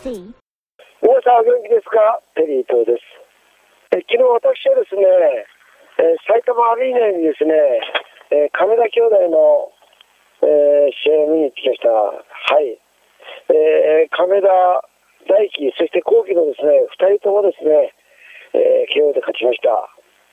C. 皆さんお元気ですか？テリー東です。昨日私はですね、埼玉アリーナにですね、亀田兄弟の、試合を見に行ってきました。はい。亀田大輝、そして後期のですね、2人ともですね、KO で勝ちました。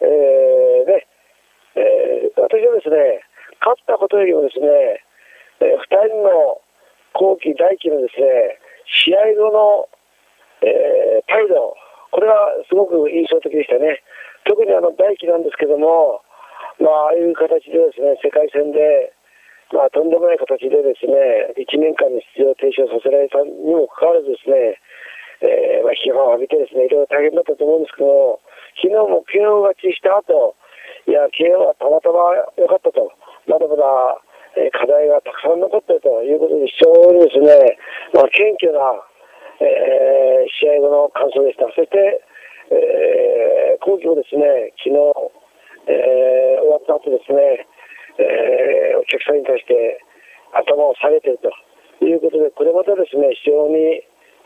私はですね、勝ったことよりもですね、2人の後期大輝のですね、試合後の、態度、これがすごく印象的でしたね。特に大輝なんですけども、ああいう形でですね、世界戦で、とんでもない形でですね、1年間の出場停止をさせられたにもかかわらずですね、批判を浴びてですね、いろいろ大変だったと思うんですけど、昨日も KO 勝ちした後、KO はたまたま良かったと、まだまだ、課題がたくさん残っているということで、非常にですね、謙虚な、試合後の感想でした。そして、今季もですね、昨日、終わった後ですね、お客さんに対して頭を下げているということで、これまたですね、非常に、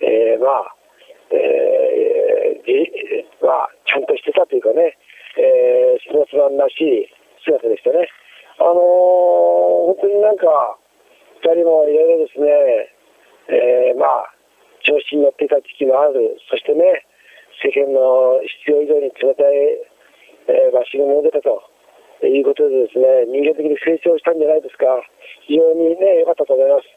ちゃんとしてたというかね、スポーツマンらしい姿でしたね。本当になんか、2人もいろいろですね、調子に乗っていた時期もある。そしてね、世間の必要以上に冷たい、バッシングも出たということでですね、人間的に成長したんじゃないですか。非常にね、良かったと思います。